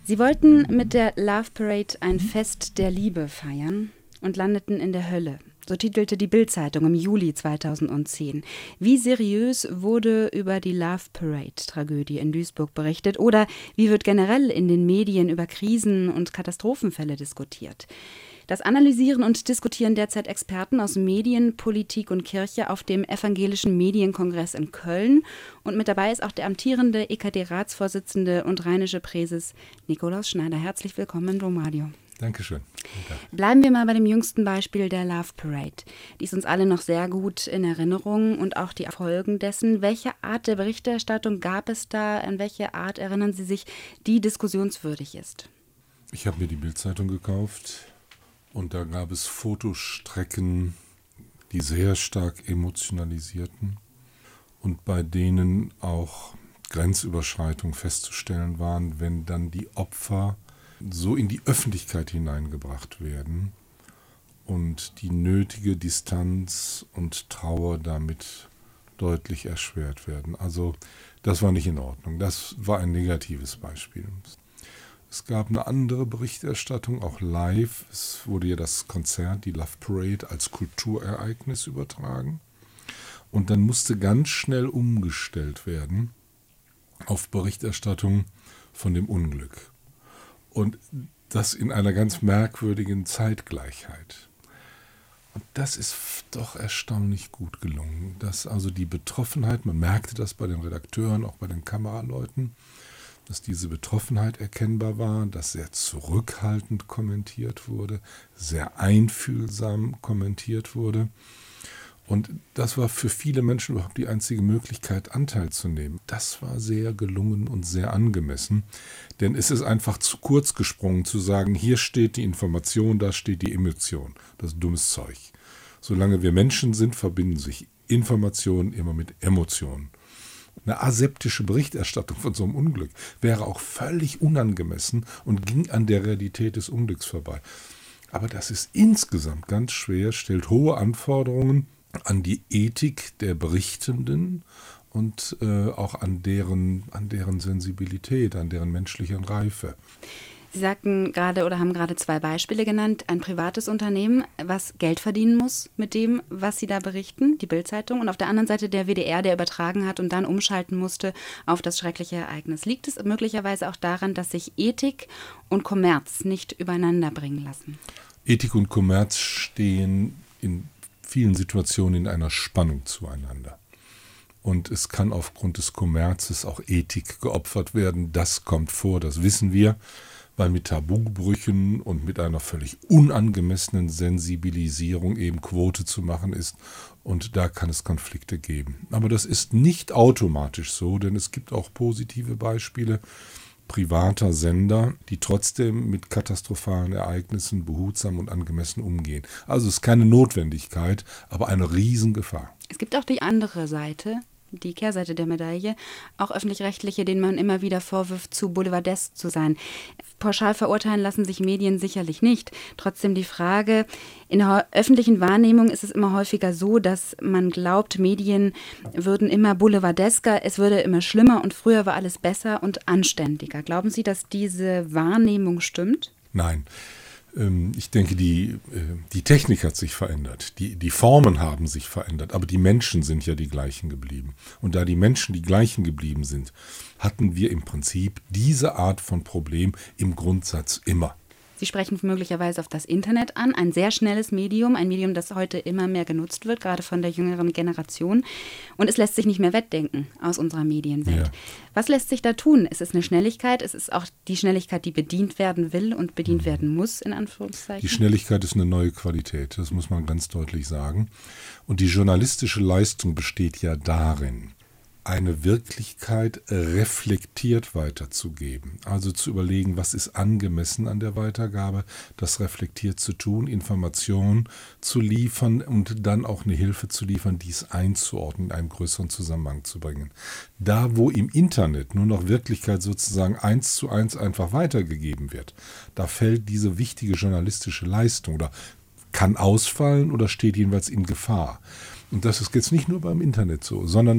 Sie wollten mit der Love Parade ein Fest der Liebe feiern und landeten in der Hölle. So titelte die Bild-Zeitung im Juli 2010. Wie seriös wurde über die Love Parade-Tragödie in Duisburg berichtet? Oder wie wird generell in den Medien über Krisen und Katastrophenfälle diskutiert? Das analysieren und diskutieren derzeit Experten aus Medien, Politik und Kirche auf dem Evangelischen Medienkongress in Köln. Und mit dabei ist auch der amtierende EKD-Ratsvorsitzende und rheinische Präses Nikolaus Schneider. Herzlich willkommen in Domradio. Dankeschön. Bleiben wir mal bei dem jüngsten Beispiel der Love Parade. Die ist uns alle noch sehr gut in Erinnerung und auch die Folgen dessen. Welche Art der Berichterstattung gab es da? An welche Art erinnern Sie sich, die diskussionswürdig ist? Ich habe mir die Bild-Zeitung gekauft und da gab es Fotostrecken, die sehr stark emotionalisierten und bei denen auch Grenzüberschreitungen festzustellen waren, wenn dann die Opfer so in die Öffentlichkeit hineingebracht werden und die nötige Distanz und Trauer damit deutlich erschwert werden. Also das war nicht in Ordnung. Das war ein negatives Beispiel. Es gab eine andere Berichterstattung, auch live. Es wurde ja das Konzert, die Love Parade, als Kulturereignis übertragen. Und dann musste ganz schnell umgestellt werden auf Berichterstattung von dem Unglück. Und das in einer ganz merkwürdigen Zeitgleichheit. Und das ist doch erstaunlich gut gelungen. Dass also die Betroffenheit, man merkte das bei den Redakteuren, auch bei den Kameraleuten, dass diese Betroffenheit erkennbar war, dass sehr zurückhaltend kommentiert wurde, sehr einfühlsam kommentiert wurde. Und das war für viele Menschen überhaupt die einzige Möglichkeit, Anteil zu nehmen. Das war sehr gelungen und sehr angemessen, denn es ist einfach zu kurz gesprungen zu sagen, hier steht die Information, da steht die Emotion. Das ist dummes Zeug. Solange wir Menschen sind, verbinden sich Informationen immer mit Emotionen. Eine aseptische Berichterstattung von so einem Unglück wäre auch völlig unangemessen und ging an der Realität des Unglücks vorbei. Aber das ist insgesamt ganz schwer, stellt hohe Anforderungen an die Ethik der Berichtenden und auch an deren Sensibilität, an deren menschlichen Reife. Sie sagten gerade oder haben gerade zwei Beispiele genannt. Ein privates Unternehmen, was Geld verdienen muss mit dem, was Sie da berichten, die Bild-Zeitung. Und auf der anderen Seite der WDR, der übertragen hat und dann umschalten musste auf das schreckliche Ereignis. Liegt es möglicherweise auch daran, dass sich Ethik und Kommerz nicht übereinander bringen lassen? Ethik und Kommerz stehen in vielen Situationen in einer Spannung zueinander. Und es kann aufgrund des Kommerzes auch Ethik geopfert werden. Das kommt vor, das wissen wir, weil mit Tabubrüchen und mit einer völlig unangemessenen Sensibilisierung eben Quote zu machen ist. Und da kann es Konflikte geben. Aber das ist nicht automatisch so, denn es gibt auch positive Beispiele privater Sender, die trotzdem mit katastrophalen Ereignissen behutsam und angemessen umgehen. Also es ist keine Notwendigkeit, aber eine Riesengefahr. Es gibt auch die andere Seite, die Kehrseite der Medaille, auch Öffentlich-Rechtliche, denen man immer wieder vorwirft, zu boulevardesk zu sein. Pauschal verurteilen lassen sich Medien sicherlich nicht. Trotzdem die Frage, in der öffentlichen Wahrnehmung ist es immer häufiger so, dass man glaubt, Medien würden immer boulevardesker, es würde immer schlimmer und früher war alles besser und anständiger. Glauben Sie, dass diese Wahrnehmung stimmt? Nein. Ich denke, die Technik hat sich verändert, die Formen haben sich verändert, aber die Menschen sind ja die gleichen geblieben. Und da die Menschen die gleichen geblieben sind, hatten wir im Prinzip diese Art von Problem im Grundsatz immer. Sie sprechen möglicherweise auf das Internet an, ein sehr schnelles Medium, ein Medium, das heute immer mehr genutzt wird, gerade von der jüngeren Generation. Und es lässt sich nicht mehr wegdenken aus unserer Medienwelt. Ja. Was lässt sich da tun? Es ist eine Schnelligkeit, es ist auch die Schnelligkeit, die bedient werden will und bedient werden muss, in Anführungszeichen. Die Schnelligkeit ist eine neue Qualität, das muss man ganz deutlich sagen. Und die journalistische Leistung besteht ja darin, eine Wirklichkeit reflektiert weiterzugeben. Also zu überlegen, was ist angemessen an der Weitergabe, das reflektiert zu tun, Informationen zu liefern und dann auch eine Hilfe zu liefern, dies einzuordnen, in einem größeren Zusammenhang zu bringen. Da, wo im Internet nur noch Wirklichkeit sozusagen 1:1 einfach weitergegeben wird, da fällt diese wichtige journalistische Leistung oder kann ausfallen oder steht jedenfalls in Gefahr. Und das ist jetzt nicht nur beim Internet so, sondern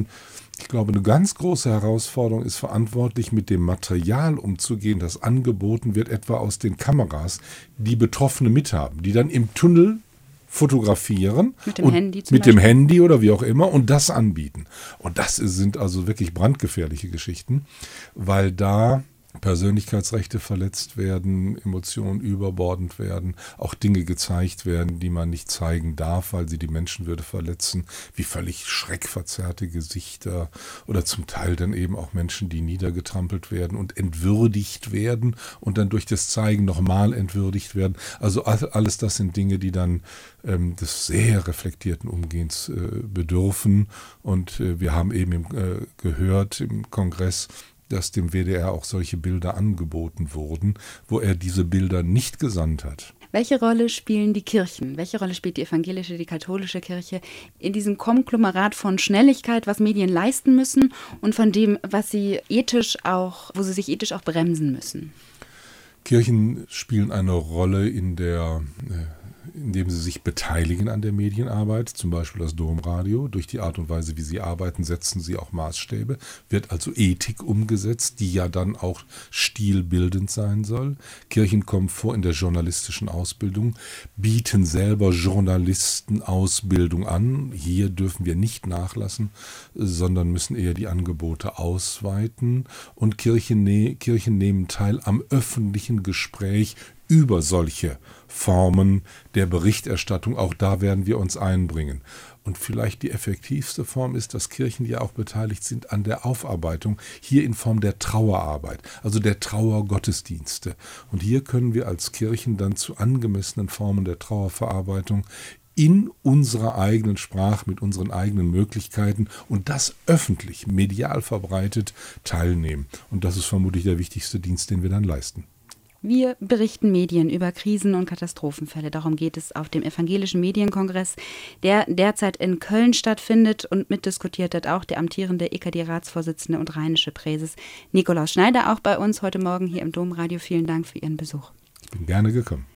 Ich glaube, eine ganz große Herausforderung ist, verantwortlich mit dem Material umzugehen, das angeboten wird, etwa aus den Kameras, die Betroffene mithaben, die dann im Tunnel fotografieren. Mit dem Handy zum Mit dem Beispiel. Handy oder wie auch immer und das anbieten. Und das sind also wirklich brandgefährliche Geschichten, weil da Persönlichkeitsrechte verletzt werden, Emotionen überbordend werden, auch Dinge gezeigt werden, die man nicht zeigen darf, weil sie die Menschenwürde verletzen, wie völlig schreckverzerrte Gesichter oder zum Teil dann eben auch Menschen, die niedergetrampelt werden und entwürdigt werden und dann durch das Zeigen nochmal entwürdigt werden. Also alles das sind Dinge, die dann des sehr reflektierten Umgehens bedürfen. Und wir haben eben gehört im Kongress, dass dem WDR auch solche Bilder angeboten wurden, wo er diese Bilder nicht gesandt hat. Welche Rolle spielen die Kirchen? Welche Rolle spielt die evangelische, die katholische Kirche in diesem Konglomerat von Schnelligkeit, was Medien leisten müssen und von dem, was sie wo sie sich ethisch auch bremsen müssen? Kirchen spielen eine Rolle indem sie sich beteiligen an der Medienarbeit, zum Beispiel das Domradio. Durch die Art und Weise, wie sie arbeiten, setzen sie auch Maßstäbe. Wird also Ethik umgesetzt, die ja dann auch stilbildend sein soll. Kirchen kommen vor in der journalistischen Ausbildung, bieten selber Journalistenausbildung an. Hier dürfen wir nicht nachlassen, sondern müssen eher die Angebote ausweiten. Und Kirchen nehmen teil am öffentlichen Gespräch über solche Formen der Berichterstattung. Auch da werden wir uns einbringen. Und vielleicht die effektivste Form ist, dass Kirchen ja auch beteiligt sind an der Aufarbeitung, hier in Form der Trauerarbeit, also der Trauergottesdienste. Und hier können wir als Kirchen dann zu angemessenen Formen der Trauerverarbeitung in unserer eigenen Sprache, mit unseren eigenen Möglichkeiten und das öffentlich, medial verbreitet teilnehmen. Und das ist vermutlich der wichtigste Dienst, den wir dann leisten. Wir berichten Medien über Krisen- und Katastrophenfälle. Darum geht es auf dem Evangelischen Medienkongress, der derzeit in Köln stattfindet, und mitdiskutiert hat auch der amtierende EKD-Ratsvorsitzende und rheinische Präses Nikolaus Schneider, auch bei uns heute Morgen hier im Domradio. Vielen Dank für Ihren Besuch. Ich bin gerne gekommen.